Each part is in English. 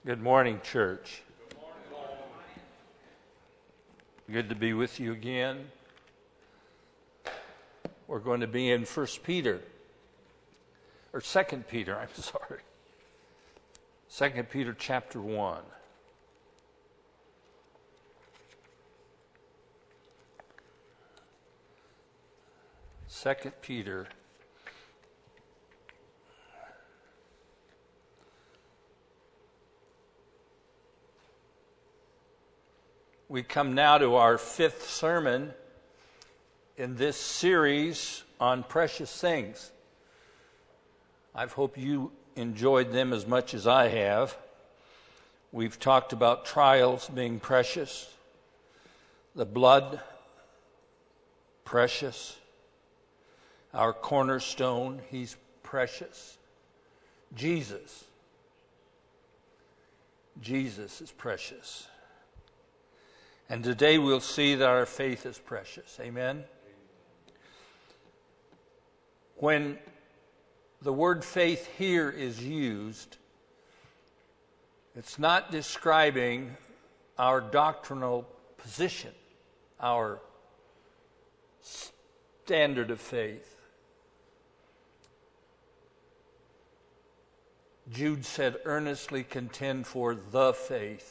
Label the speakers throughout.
Speaker 1: Good morning, church. Good to be with you again. We're going to be in 2 Peter, chapter 1. Second Peter. We come now to our fifth sermon in this series on precious things. I hope you enjoyed them as much as I have. We've talked about trials being precious, the blood, precious, our cornerstone, he's precious. Jesus is precious. And today we'll see that our faith is precious. Amen? When the word faith here is used, it's not describing our doctrinal position, our standard of faith. Jude said, earnestly contend for the faith.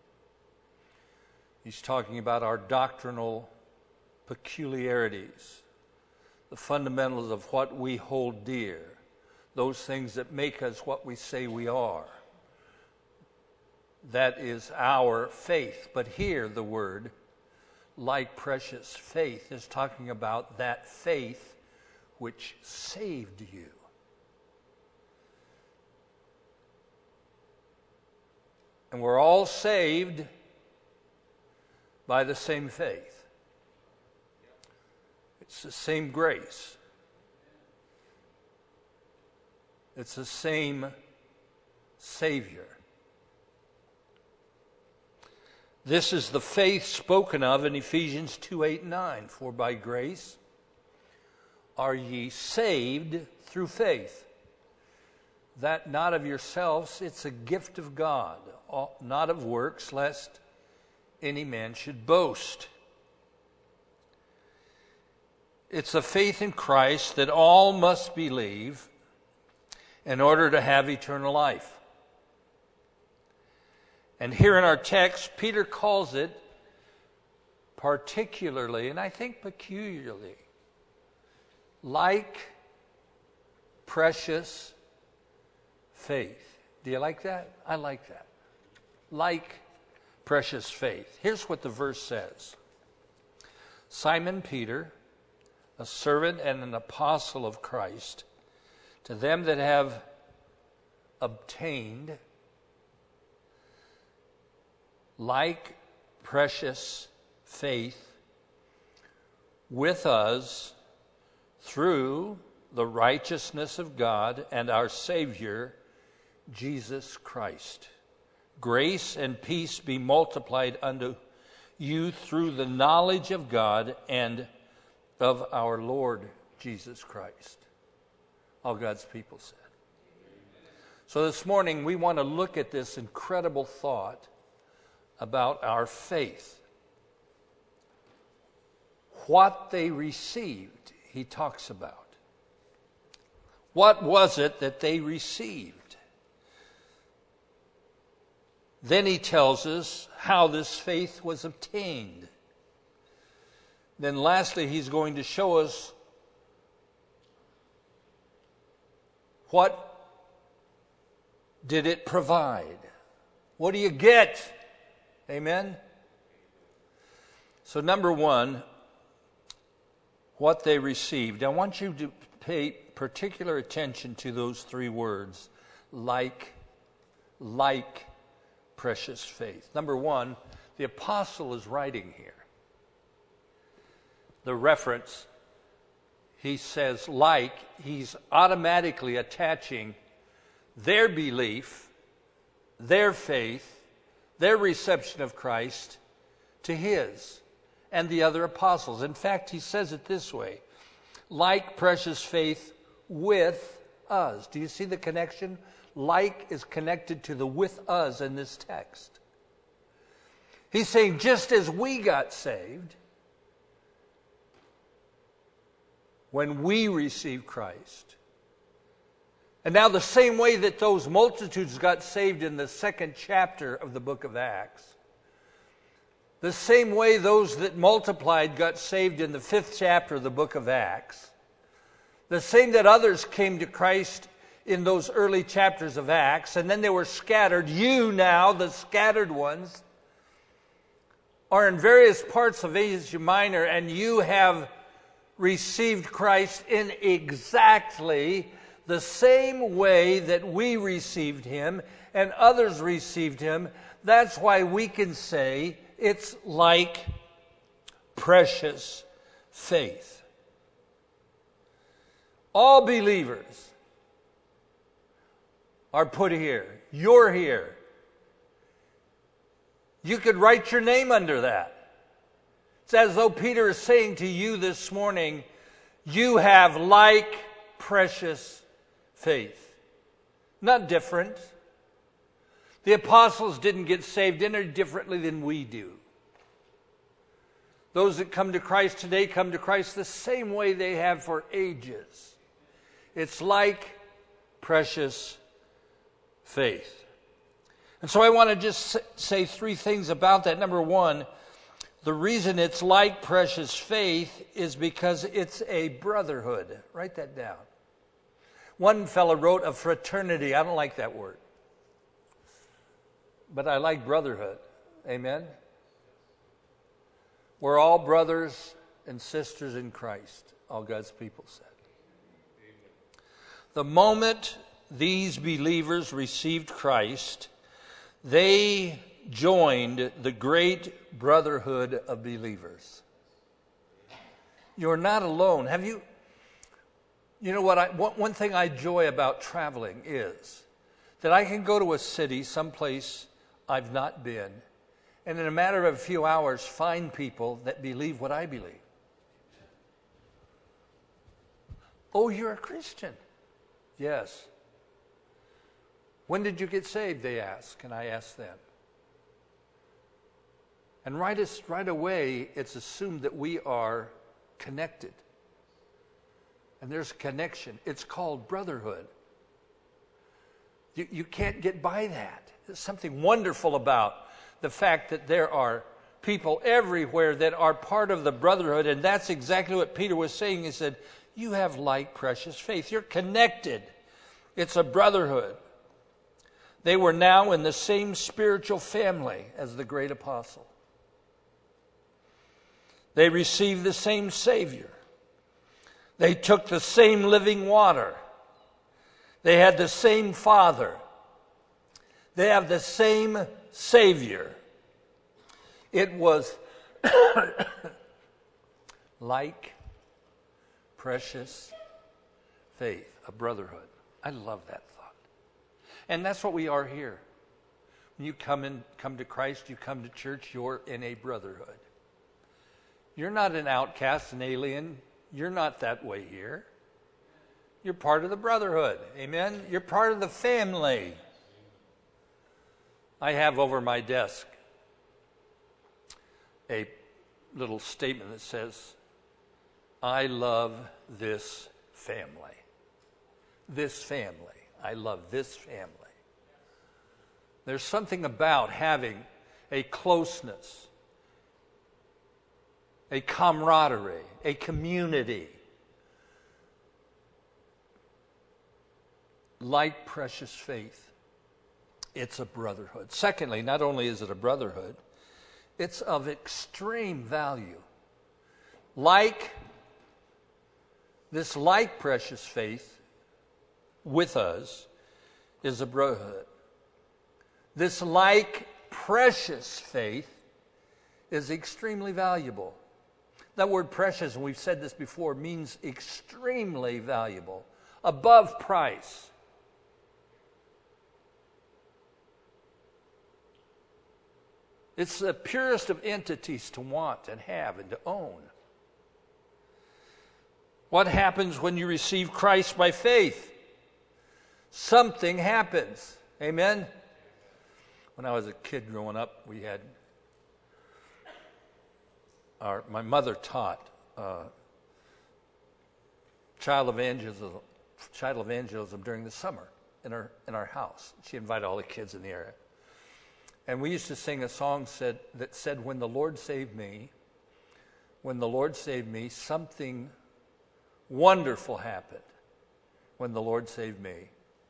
Speaker 1: He's talking about our doctrinal peculiarities, the fundamentals of what we hold dear, those things that make us what we say we are. That is our faith. But here the word, like precious faith, is talking about that faith which saved you. And we're all saved by the same faith. It's the same grace. It's the same Savior. This is the faith spoken of in Ephesians 2:8-9. For by grace are ye saved through faith. That not of yourselves, it's a gift of God, not of works, lest any man should boast. It's a faith in Christ that all must believe in order to have eternal life. And here in our text, Peter calls it particularly, and I think peculiarly, like precious faith. Do you like that? I like that. Like precious faith. Here's what the verse says. Simon Peter, a servant and an apostle of Christ, to them that have obtained like precious faith with us through the righteousness of God and our Savior, Jesus Christ. Grace and peace be multiplied unto you through the knowledge of God and of our Lord Jesus Christ. All God's people said. So this morning we want to look at this incredible thought about our faith. What they received, he talks about. What was it that they received? Then he tells us how this faith was obtained. Then lastly, he's going to show us what did it provide. What do you get? Amen? So number one, what they received. I want you to pay particular attention to those three words, like precious faith. Number one, the apostle is writing here. The reference, he says like, he's automatically attaching their belief, their faith, their reception of Christ to his and the other apostles. In fact, he says it this way, like precious faith with us. Do you see the connection? like is connected to the with us in this text. He's saying just as we got saved when we received Christ, and now the same way that those multitudes got saved in the second chapter of the book of Acts, the same way those that multiplied got saved in the 5th chapter of the book of Acts, the same that others came to Christ in those early chapters of Acts, and then they were scattered. You now, the scattered ones, are in various parts of Asia Minor, and you have received Christ in exactly the same way that we received him and others received him. That's why we can say it's like precious faith. All believers are put here. You're here. You could write your name under that. It's as though Peter is saying to you this morning, you have like precious faith. Not different. The apostles didn't get saved any differently than we do. Those that come to Christ today come to Christ the same way they have for ages. It's like precious faith. And so I want to just say 3 things about that. Number 1, the reason it's like precious faith is because it's a brotherhood. Write that down. One fellow wrote a fraternity. I don't like that word. But I like brotherhood. Amen? We're all brothers and sisters in Christ, all God's people said. The moment these believers received Christ, they joined the great brotherhood of believers. You're not alone. Have you? You know what? One thing I enjoy about traveling is that I can go to a city, someplace I've not been, and in a matter of a few hours find people that believe what I believe. Oh, you're a Christian? Yes. When did you get saved, they ask, and I ask them. And right away, it's assumed that we are connected. And there's a connection. It's called brotherhood. You can't get by that. There's something wonderful about the fact that there are people everywhere that are part of the brotherhood, and that's exactly what Peter was saying. He said, you have like precious faith. You're connected. It's a brotherhood. They were now in the same spiritual family as the great apostle. They received the same Savior. They took the same living water. They had the same Father. They have the same Savior. It was like precious faith, a brotherhood. I love that thought. And that's what we are here. When you come to Christ, you come to church, you're in a brotherhood. You're not an outcast, an alien. You're not that way here. You're part of the brotherhood. Amen? You're part of the family. I have over my desk a little statement that says, I love this family. This family. I love this family. There's something about having a closeness, a camaraderie, a community, like precious faith. It's a brotherhood. Secondly, not only is it a brotherhood, it's of extreme value. Like precious faith with us is a brotherhood. This like precious faith is extremely valuable. That word precious, and we've said this before, means extremely valuable, above price. It's the purest of entities to want and have and to own. What happens when you receive Christ by faith? something happens. Amen? When I was a kid growing up, we had my mother taught child evangelism during the summer in our house. She invited all the kids in the area. And we used to sing a song that said, when the Lord saved me, something wonderful happened. When the Lord saved me.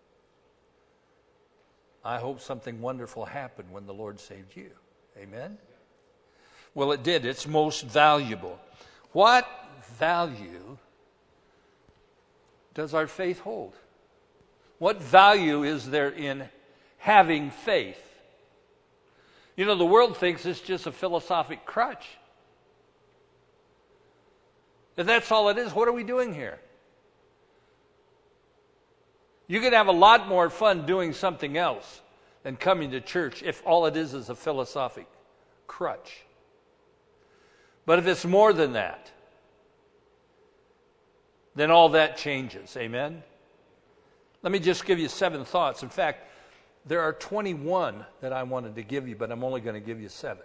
Speaker 1: I hope something wonderful happened when the Lord saved you. Amen? Well, it did. It's most valuable. What value does our faith hold? What value is there in having faith? You know, the world thinks it's just a philosophic crutch. If that's all it is, what are we doing here? You could have a lot more fun doing something else than coming to church if all it is a philosophic crutch. But if it's more than that, then all that changes. Amen? Let me just give you 7 thoughts. In fact, there are 21 that I wanted to give you, but I'm only going to give you 7.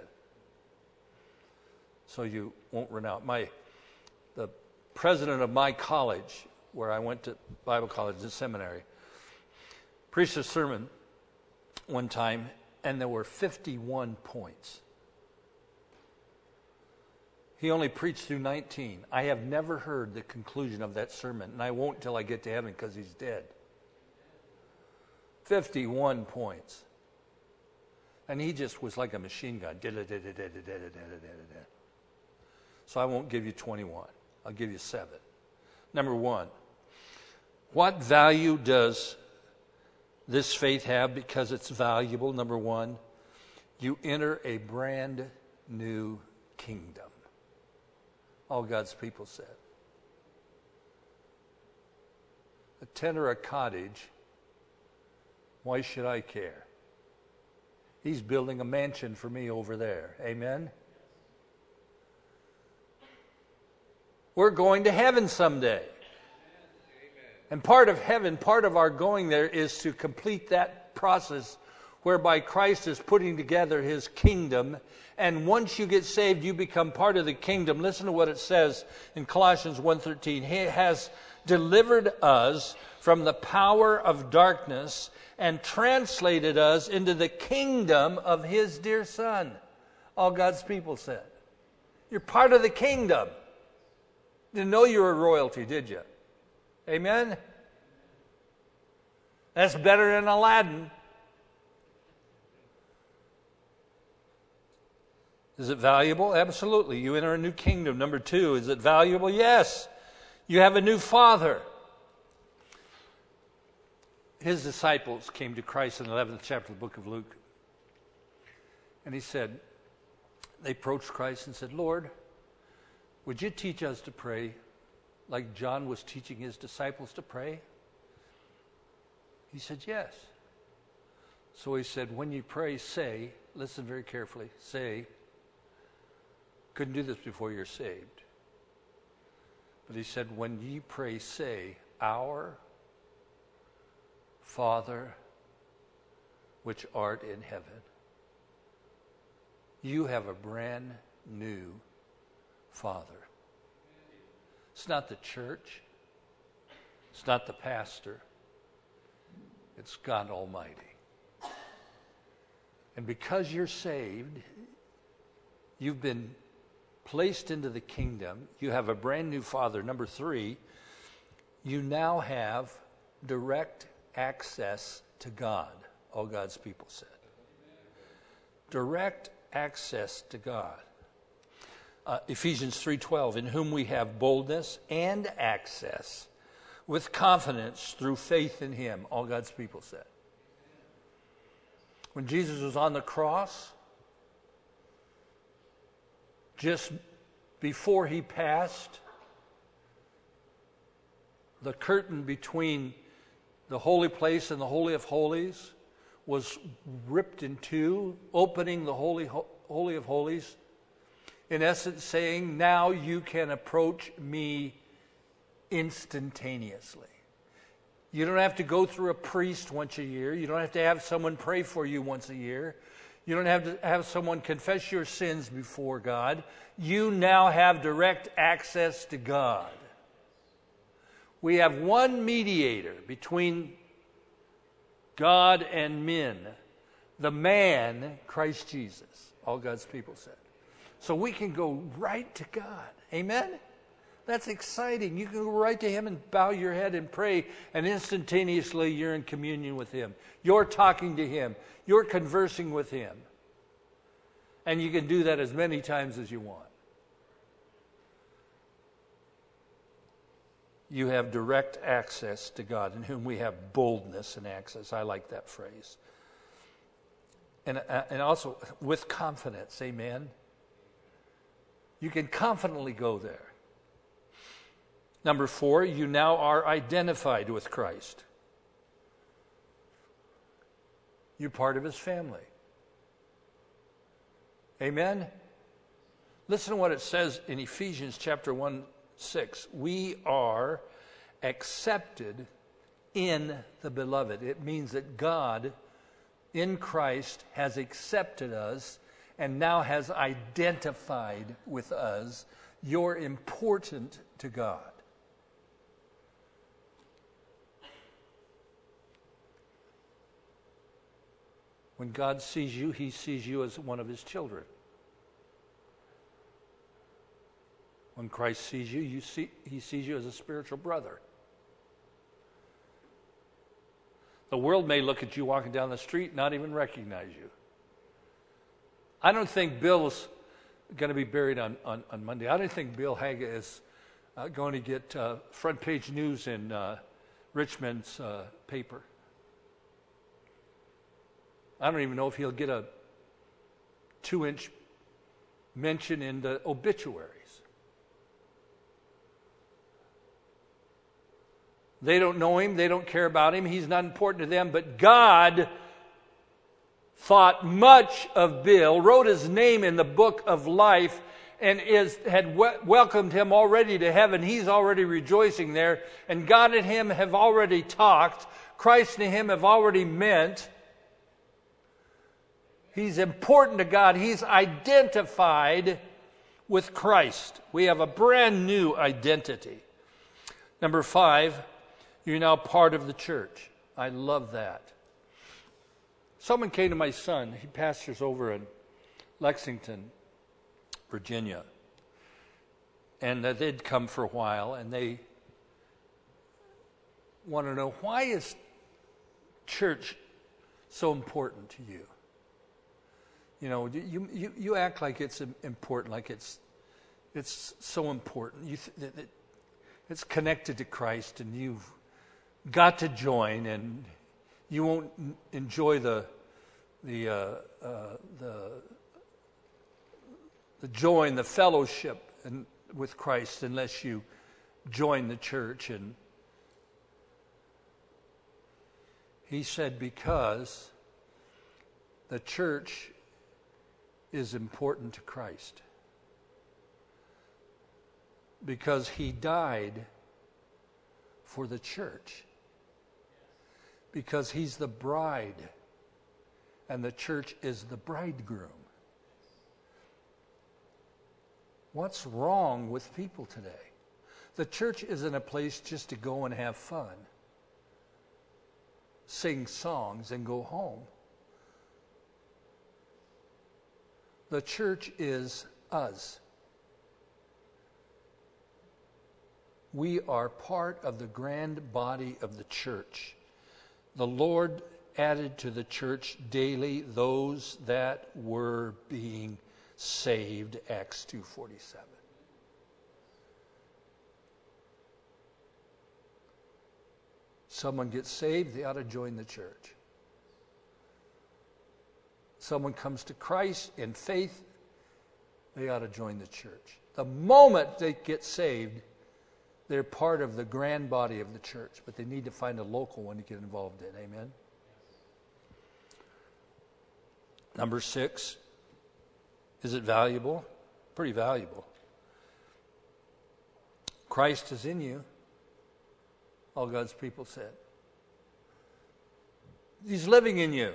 Speaker 1: So you won't run out. The president of my college, where I went to Bible college and seminary, preached a sermon one time, and there were 51 points. He only preached through 19. I have never heard the conclusion of that sermon, and I won't till I get to heaven because he's dead. 51 points. And he just was like a machine gun. So I won't give you 21. I'll give you 7. Number 1, what value does this faith have because it's valuable? Number 1, you enter a brand new kingdom. All God's people said. A tent or a cottage, why should I care? He's building a mansion for me over there. Amen? We're going to heaven someday. And part of heaven, part of our going there is to complete that process whereby Christ is putting together his kingdom. And once you get saved, you become part of the kingdom. Listen to what it says in Colossians 1:13. He has delivered us from the power of darkness and translated us into the kingdom of his dear Son. All God's people said. You're part of the kingdom. Didn't know you were royalty, did you? Amen? That's better than Aladdin. Is it valuable? Absolutely. You enter a new kingdom. Number 2, is it valuable? Yes. You have a new father. His disciples came to Christ in the 11th chapter of the book of Luke. And they approached Christ and said, Lord, would you teach us to pray like John was teaching his disciples to pray? He said, yes. So he said, when you pray, say, listen very carefully, say, couldn't do this before you're saved. But he said, when ye pray, say, our Father, which art in heaven. You have a brand new Father. It's not the church. It's not the pastor. It's God Almighty. And because you're saved, you've been placed into the kingdom. You have a brand new Father. Number 3, you now have direct access to God. All God's people said. Direct access to God. Ephesians 3:12, in whom we have boldness and access with confidence through faith in him. All God's people said. When Jesus was on the cross, just before he passed, the curtain between the holy place and the Holy of Holies was ripped in two, opening the Holy of Holies, in essence saying, now you can approach me instantaneously. You don't have to go through a priest once a year. You don't have to have someone pray for you once a year. You don't have to have someone confess your sins before God. You now have direct access to God. We have one mediator between God and men, the man, Christ Jesus. All God's people said. So we can go right to God. Amen? That's exciting. You can go right to Him and bow your head and pray, and instantaneously you're in communion with Him. You're talking to Him. You're conversing with Him. And you can do that as many times as you want. You have direct access to God, in whom we have boldness and access. I like that phrase. And also with confidence, amen? You can confidently go there. Number 4, you now are identified with Christ. You're part of His family. Amen? Listen to what it says in Ephesians chapter 1:6. We are accepted in the beloved. It means that God in Christ has accepted us and now has identified with us. You're important to God. When God sees you, He sees you as one of His children. When Christ sees you, He sees you as a spiritual brother. The world may look at you walking down the street and not even recognize you. I don't think Bill's going to be buried on Monday. I don't think Bill Haga is going to get front page news in Richmond's paper. I don't even know if he'll get a 2-inch mention in the obituaries. They don't know him. They don't care about him. He's not important to them. But God thought much of Bill, wrote his name in the book of life, and had welcomed him already to heaven. He's already rejoicing there. And God and him have already talked. Christ and him have already met. He's important to God. He's identified with Christ. We have a brand new identity. Number 5, you're now part of the church. I love that. Someone came to my son. He pastors over in Lexington, Virginia. And they'd come for a while, and they want to know, why is church so important to you? You know, you act like it's important, like it's so important. It's connected to Christ, and you've got to join, and you won't enjoy the joy and the fellowship with Christ unless you join the church. And he said, because the church is important to Christ. Because He died for the church. Because He's the bride and the church is the bridegroom. What's wrong with people today? The church isn't a place just to go and have fun, sing songs, and go home. The church is us. We are part of the grand body of the church. The Lord added to the church daily those that were being saved, Acts 2:47. Someone gets saved, they ought to join the church. Someone comes to Christ in faith, they ought to join the church. The moment they get saved, they're part of the grand body of the church, but they need to find a local one to get involved in. Amen? Number 6, is it valuable? Pretty valuable. Christ is in you, all God's people said. He's living in you.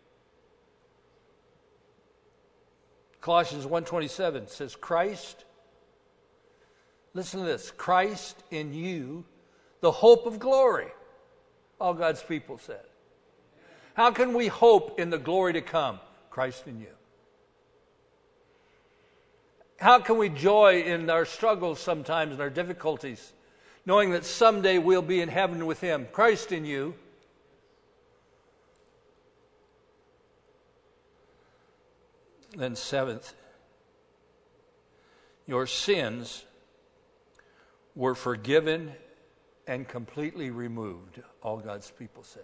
Speaker 1: Colossians 1:27 says, Christ, listen to this, Christ in you, the hope of glory. All God's people said. How can we hope in the glory to come? Christ in you. How can we joy in our struggles sometimes and our difficulties, knowing that someday we'll be in heaven with Him? Christ in you. Then seventh, your sins were forgiven and completely removed, all God's people said.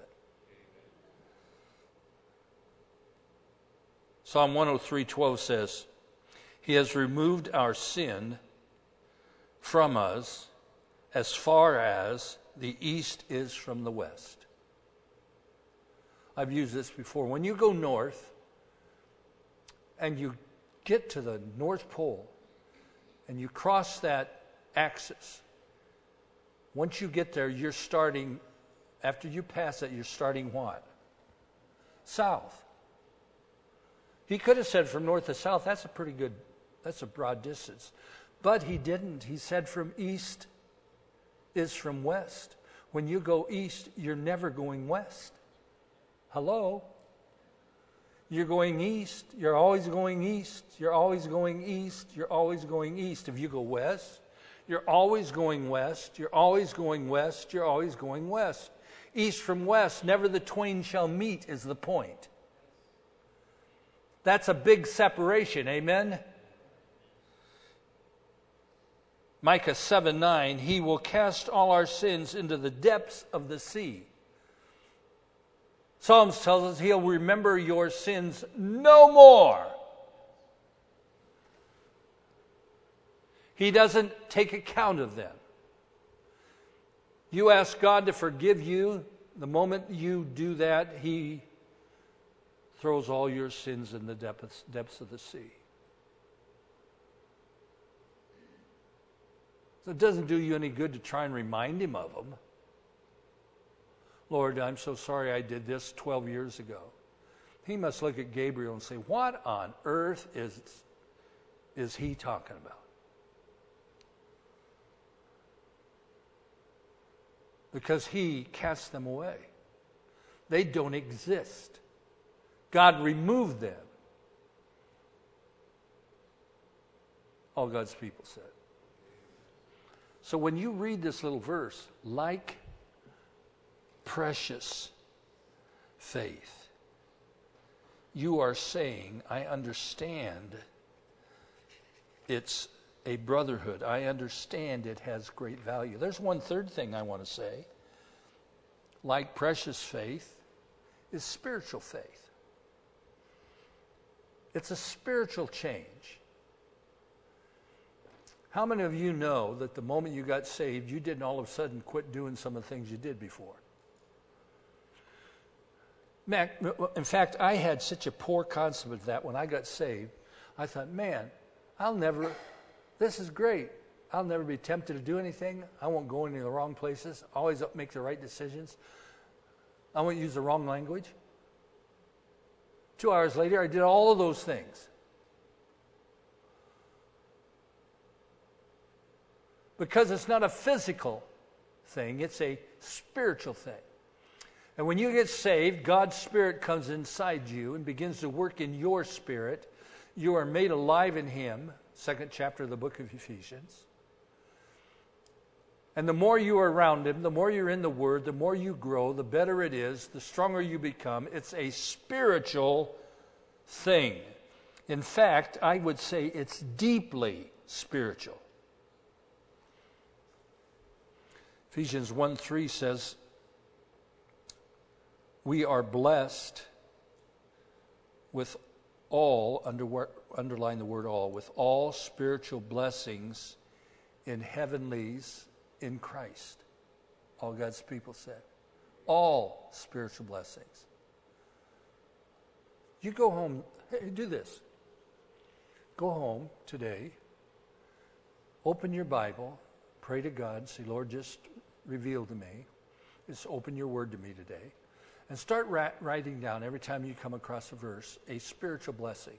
Speaker 1: Psalm 103:12 says, He has removed our sin from us as far as the east is from the west. I've used this before. When you go north and you get to the North Pole and you cross that axis, once you get there, you're starting, after you pass it, you're starting what? South. He could have said from north to south, that's a broad distance. But he didn't. He said from east is from west. When you go east, you're never going west. Hello? You're going east. You're always going east. You're always going east. You're always going east. If you go west, you're always going west. You're always going west. You're always going west. East from west, never the twain shall meet is the point. That's a big separation. Amen? Micah 7:9, He will cast all our sins into the depths of the sea. Psalms tells us He'll remember your sins no more. He doesn't take account of them. You ask God to forgive you. The moment you do that, He throws all your sins in the depths of the sea. So it doesn't do you any good to try and remind Him of them. Lord, I'm so sorry I did this 12 years ago. He must look at Gabriel and say, what on earth is he talking about? Because He casts them away. They don't exist. God removed them. All God's people said. So when you read this little verse, like precious faith, you are saying, I understand it's a brotherhood. I understand it has great value. There's one third thing I want to say. Like precious faith is spiritual faith. It's a spiritual change. How many of you know that the moment you got saved, you didn't all of a sudden quit doing some of the things you did before? In fact, I had such a poor concept of that when I got saved. I thought, man, this is great. I'll never be tempted to do anything. I won't go into the wrong places. I always make the right decisions. I won't use the wrong language. 2 hours later, I did all of those things. Because it's not a physical thing, it's a spiritual thing. And when you get saved, God's Spirit comes inside you and begins to work in your spirit. You are made alive in Him, 2nd chapter of the book of Ephesians. And the more you are around Him, the more you're in the Word, the more you grow, the better it is, the stronger you become. It's a spiritual thing. In fact, I would say it's deeply spiritual. Ephesians 1:3 says, we are blessed with all, underline the word all, with all spiritual blessings in heavenlies in Christ. All God's people said. All spiritual blessings. You go home, hey, do this. Go home today, open your Bible, pray to God, say, Lord, just reveal to me. Just open your word to me today. And start writing down every time you come across a verse, a spiritual blessing.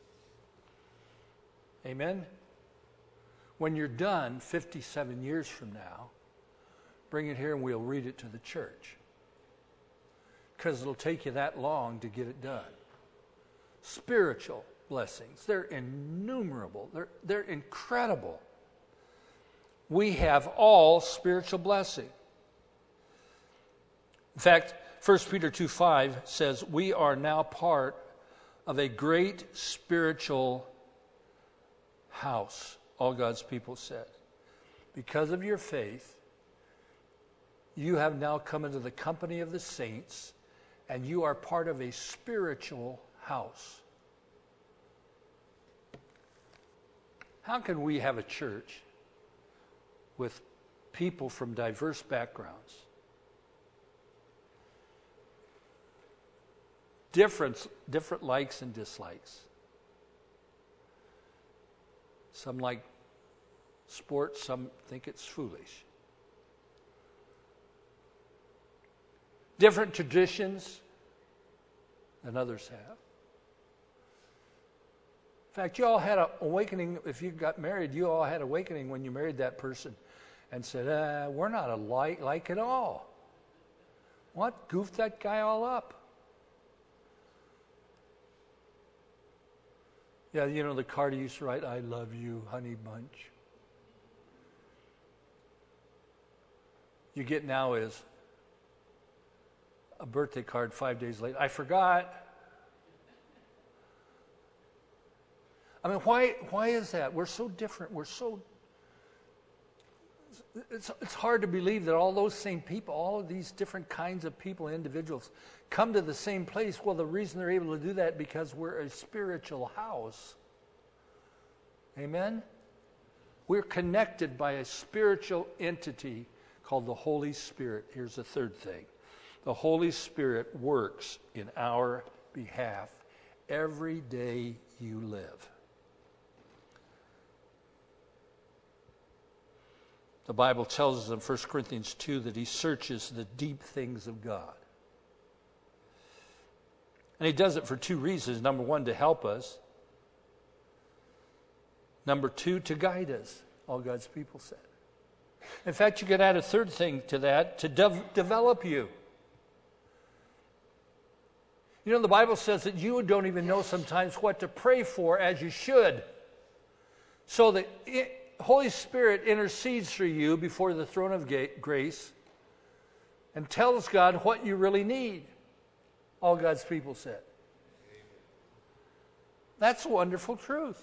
Speaker 1: Amen? When you're done 57 years from now, bring it here and we'll read it to the church. Because it'll take you that long to get it done. Spiritual blessings. They're innumerable. They're incredible. We have all spiritual blessing. In fact, 1 Peter 2:5 says, we are now part of a great spiritual house, all God's people said. Because of your faith, you have now come into the company of the saints, and you are part of a spiritual house. How can we have a church with people from diverse backgrounds? Different likes and dislikes. Some like sports, some think it's foolish. Different traditions than others have. In fact, you all had an awakening. If you got married, you all had an awakening when you married that person and said, we're not alike at all. What? Goofed that guy all up. Yeah, you know, the card he used to write, I love you, honey bunch. You get now is a birthday card 5 days later. I forgot. I mean, why is that? We're so different. It's hard to believe that all those same people, all of these different kinds of people, individuals, come to the same place. Well, the reason they're able to do that because we're a spiritual house. Amen? We're connected by a spiritual entity called the Holy Spirit. Here's the third thing. The Holy Spirit works in our behalf every day you live. The Bible tells us in 1 Corinthians 2 that he searches the deep things of God. And he does it for two reasons. Number one, to help us. Number two, to guide us, all God's people said. In fact, you could add a third thing to that, to develop you. You know, the Bible says that you don't even know sometimes what to pray for as you should. So the Holy Spirit intercedes for you before the throne of grace and tells God what you really need. All God's people said. That's a wonderful truth.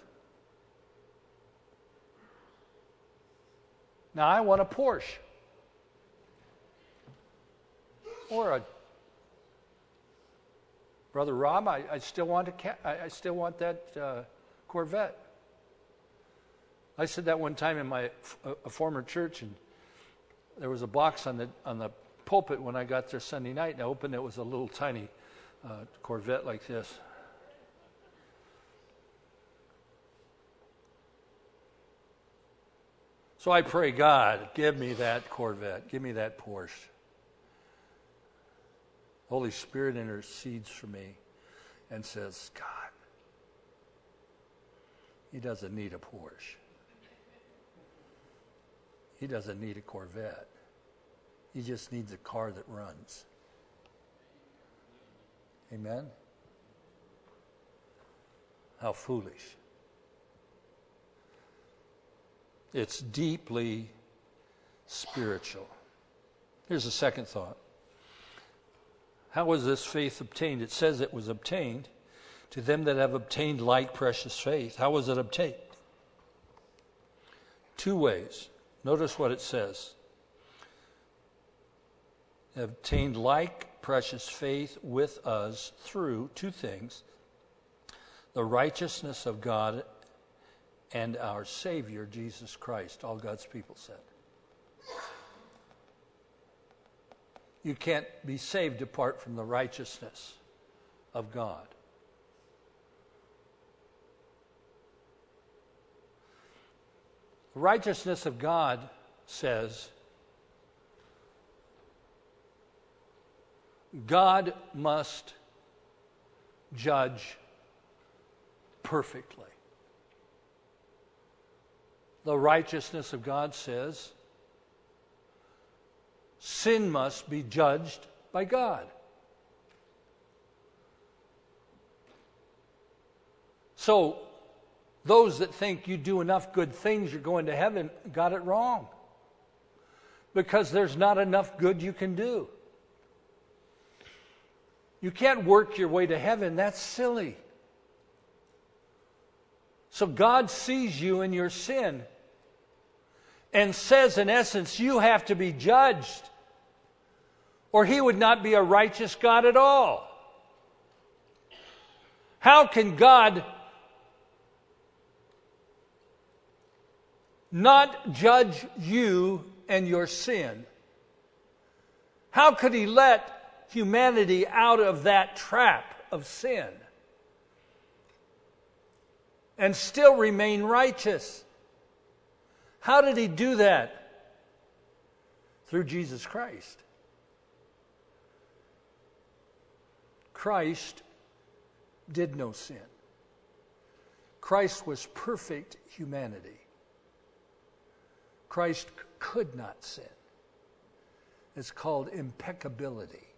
Speaker 1: Now, I want a Porsche. Or a Brother Rob, I still want that Corvette. I said that one time in a former church, and there was a box on the pulpit when I got there Sunday night, and I opened it. It was a little tiny Corvette like this. So I pray, God, give me that Corvette. Give me that Porsche. Holy Spirit intercedes for me and says, God, he doesn't need a Porsche. He doesn't need a Corvette. He just needs a car that runs. Amen? How foolish. It's deeply spiritual. Here's a second thought. How was this faith obtained? It says it was obtained to them that have obtained like precious faith. How was it obtained? Two ways. Notice what it says. Obtained like precious faith with us through two things: the righteousness of God and our Savior, Jesus Christ. All God's people said. You can't be saved apart from the righteousness of God. The righteousness of God says God must judge perfectly. The righteousness of God says sin must be judged by God. So, those that think you do enough good things, you're going to heaven, got it wrong. Because there's not enough good you can do. You can't work your way to heaven. That's silly. So God sees you in your sin and says, in essence, you have to be judged, or He would not be a righteous God at all. How can God not judge you and your sin? How could He let humanity out of that trap of sin and still remain righteous? How did He do that? Through Jesus Christ. Christ did no sin. Christ was perfect humanity. Christ could not sin. It's called impeccability.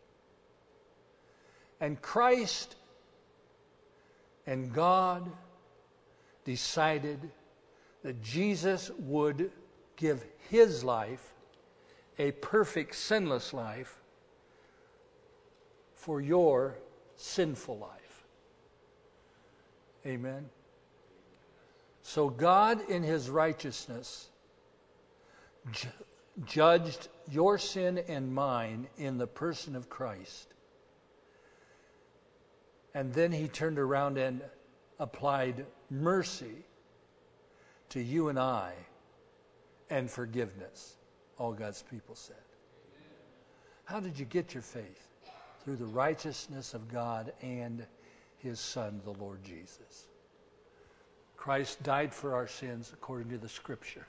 Speaker 1: And Christ and God decided that Jesus would give His life, a perfect sinless life, for your sinful life. Amen. So God in His righteousness judged your sin and mine in the person of Christ. And then He turned around and applied mercy to you and I and forgiveness. All God's people said. How did you get your faith? Through the righteousness of God and His Son, the Lord Jesus. Christ died for our sins according to the Scripture.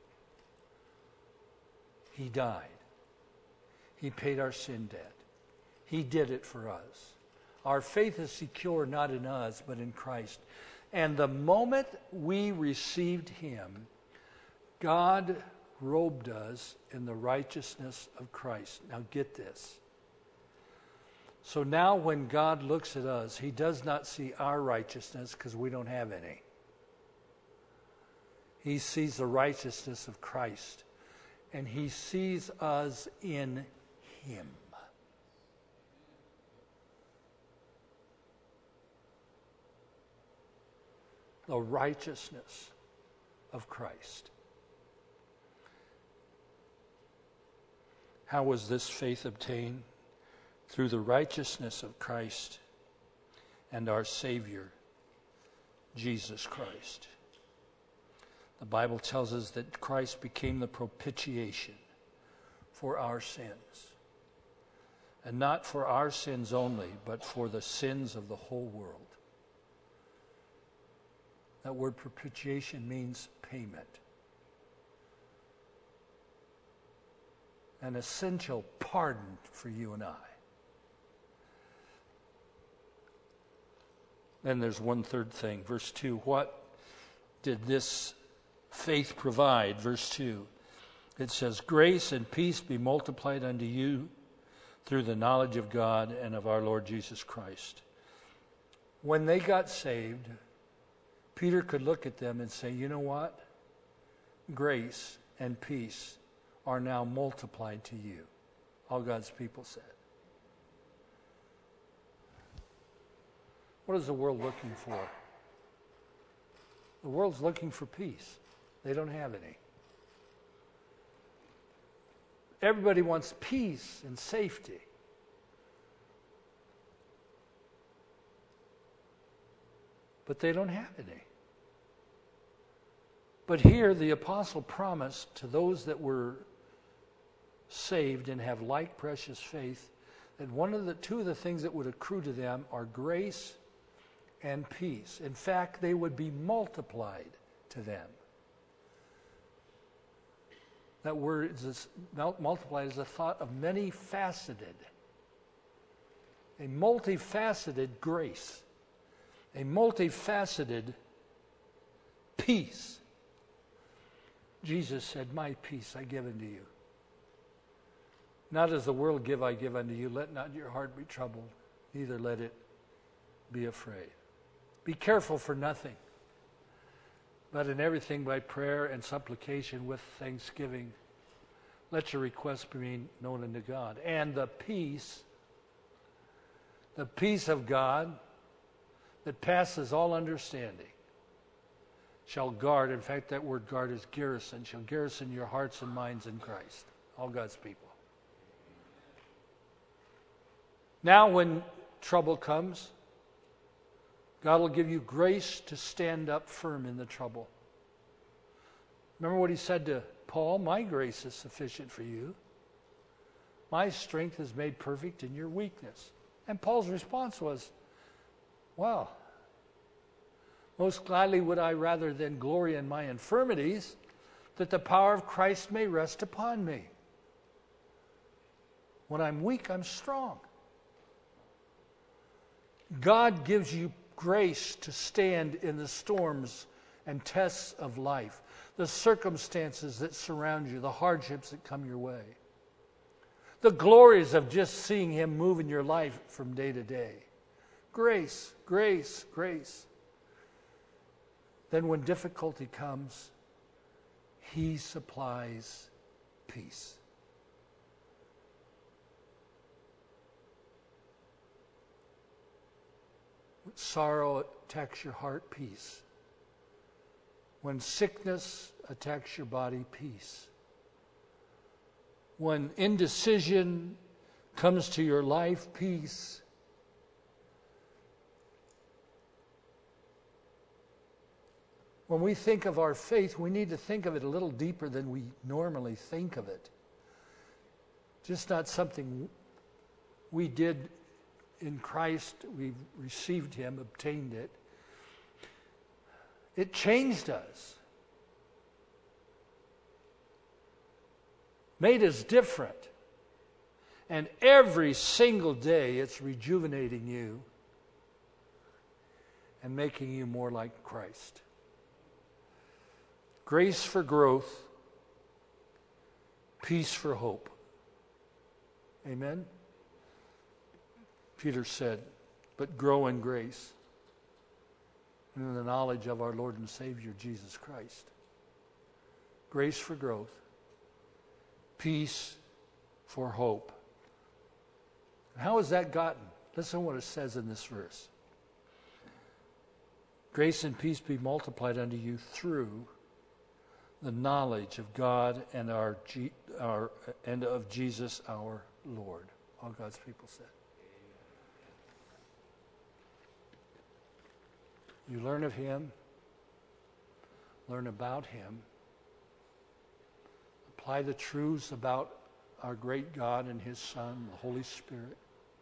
Speaker 1: He died. He paid our sin debt. He did it for us. Our faith is secure not in us, but in Christ. And the moment we received Him, God robed us in the righteousness of Christ. Now get this. So now when God looks at us, He does not see our righteousness because we don't have any. He sees the righteousness of Christ. And He sees us in Him. The righteousness of Christ. How was this faith obtained? Through the righteousness of Christ and our Savior, Jesus Christ. The Bible tells us that Christ became the propitiation for our sins. And not for our sins only, but for the sins of the whole world. That word propitiation means payment. An essential pardon for you and I. Then there's one third thing. Verse 2, what did this faith provide? Verse 2, it says, grace and peace be multiplied unto you through the knowledge of God and of our Lord Jesus Christ. When they got saved, Peter could look at them and say, you know what? Grace and peace are now multiplied to you. All God's people said. What is the world looking for? The world's looking for peace. They don't have any. Everybody wants peace and safety. But they don't have any. But here the apostle promised to those that were saved and have like precious faith that two of the things that would accrue to them are grace and peace. In fact, they would be multiplied to them. That word is multiplied is a thought of many faceted. a multifaceted grace, a multifaceted peace. Jesus said, my peace I give unto you. Not as the world give, I give unto you. Let not your heart be troubled, neither let it be afraid. Be careful for nothing, but in everything by prayer and supplication with thanksgiving, let your requests be made known unto God. And the peace of God that passes all understanding shall guard, in fact that word guard is garrison, shall garrison your hearts and minds in Christ. All God's people. Now when trouble comes, God will give you grace to stand up firm in the trouble. Remember what he said to Paul, my grace is sufficient for you. My strength is made perfect in your weakness. And Paul's response was, well, most gladly would I rather than glory in my infirmities, that the power of Christ may rest upon me. When I'm weak, I'm strong. God gives you grace to stand in the storms and tests of life, the circumstances that surround you, the hardships that come your way, the glories of just seeing him move in your life from day to day. Grace, grace, grace. Then when difficulty comes, he supplies peace. When sorrow attacks your heart, peace. When sickness attacks your body, peace. When indecision comes to your life, peace. When we think of our faith, we need to think of it a little deeper than we normally think of it. Just not something we did in Christ, we received him, obtained it. It changed us. Made us different. And every single day it's rejuvenating you and making you more like Christ. Grace for growth, peace for hope. Amen? Peter said, but grow in grace and in the knowledge of our Lord and Savior, Jesus Christ. Grace for growth, peace for hope. How is that gotten? Listen to what it says in this verse. Grace and peace be multiplied unto you through the knowledge of God and and of Jesus our Lord. All God's people said. You learn of him, learn about him, apply the truths about our great God and his Son, the Holy Spirit.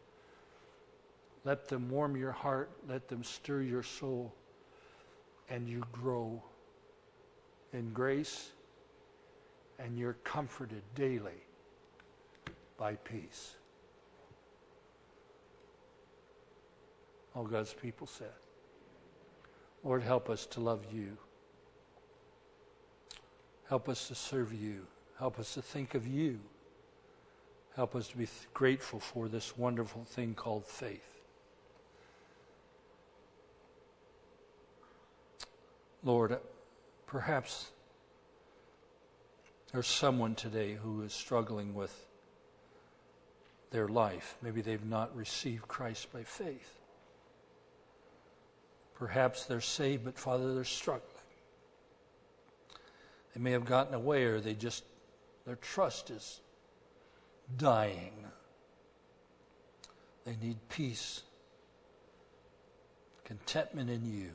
Speaker 1: Let them warm your heart, let them stir your soul, and you grow in grace, and you're comforted daily by peace. All God's people said. Lord, help us to love you. Help us to serve you. Help us to think of you. Help us to be grateful for this wonderful thing called faith. Lord, perhaps there's someone today who is struggling with their life. Maybe they've not received Christ by faith. Perhaps they're saved, but Father, they're struggling. They may have gotten away, or their trust is dying. They need peace, contentment in you.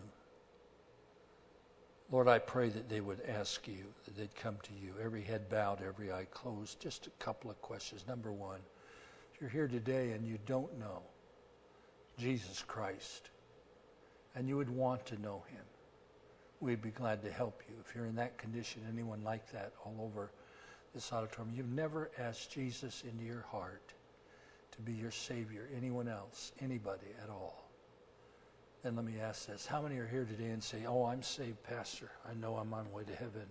Speaker 1: Lord, I pray that they would ask you, that they'd come to you, every head bowed, every eye closed. Just a couple of questions. Number one, if you're here today and you don't know Jesus Christ, and you would want to know him, we'd be glad to help you. If you're in that condition, anyone like that all over this auditorium, you've never asked Jesus into your heart to be your Savior? Anyone else? Anybody at all? Then let me ask this. How many are here today and say, oh, I'm saved, Pastor. I know I'm on my way to heaven.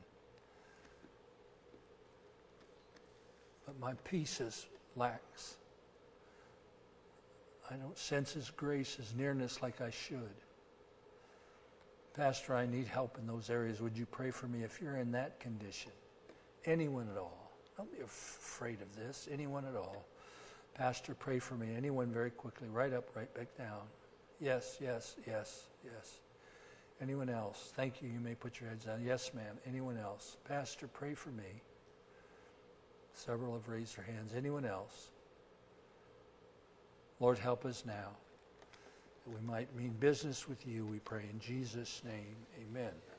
Speaker 1: But my peace is lax. I don't sense His grace, His nearness like I should. Pastor, I need help in those areas. Would you pray for me if you're in that condition? Anyone at all. Don't be afraid of this. Anyone at all. Pastor, pray for me. Anyone very quickly. Right up, right back down. Yes, yes, yes, yes. Anyone else? Thank you. You may put your heads down. Yes, ma'am. Anyone else? Pastor, pray for me. Several have raised their hands. Anyone else? Lord, help us now, that we might mean business with you, we pray in Jesus' name. Amen.